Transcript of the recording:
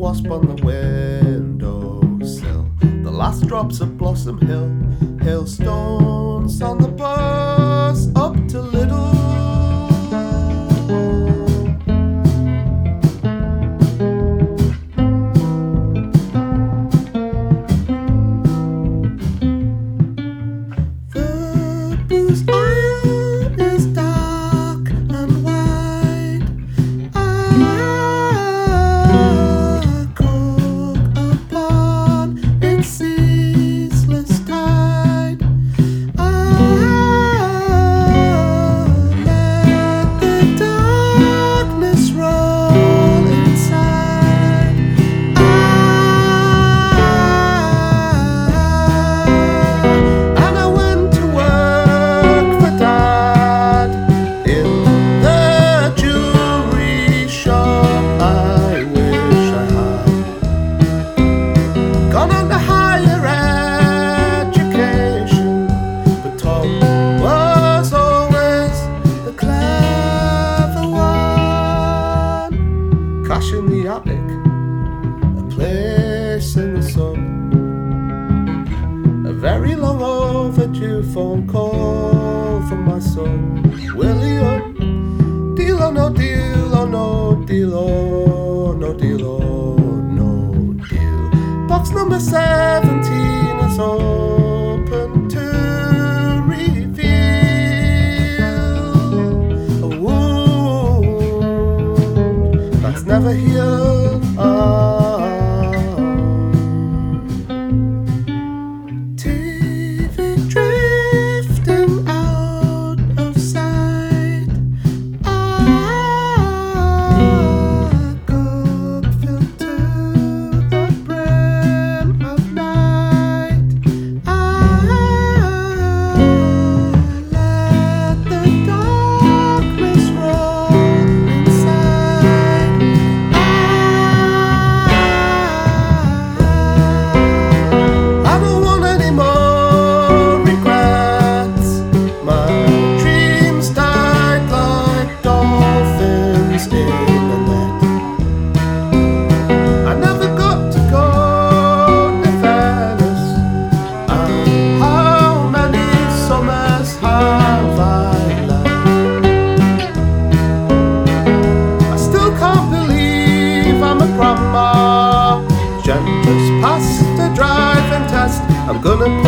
wasp on the windowsill. The last drops of Blossom Hill, hailstones on the bus up to Little. The booze aisle is dark and wide. Crash in the attic, a place in the sun. A very long overdue phone call from my son. William, deal or no deal, or no deal, or no deal, or no deal. Box number 17 is open to never heal. TV drifting out of sight. Cup filled to the brim of night. Let the darkness roll inside. Just passed the driving test. I'm gonna